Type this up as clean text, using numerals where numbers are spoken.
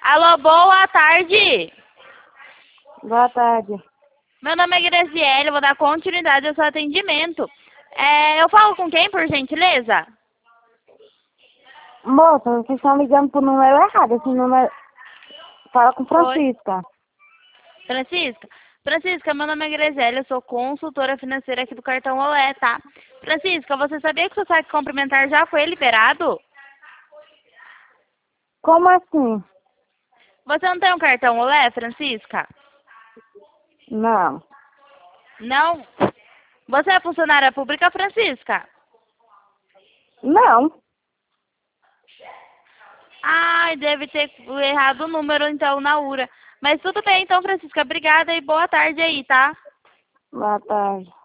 Alô, boa tarde. Boa tarde. Meu nome é Graziele, eu vou dar continuidade ao seu atendimento. Eu falo com quem, por gentileza? Moça, vocês estão ligando pro número errado. Esse número... Fala com Oi. Francisca. Francisca? Francisca, meu nome é Graziele, eu sou consultora financeira aqui do Cartão Olé, tá? Francisca, você sabia que o seu saque complementar já foi liberado? Como assim? Você não tem um cartão Olé, Francisca? Não. Não? Você é funcionária pública, Francisca? Não. Ai, deve ter errado o número, então, na URA. Mas tudo bem, então, Francisca. Obrigada e boa tarde aí, tá? Boa tarde.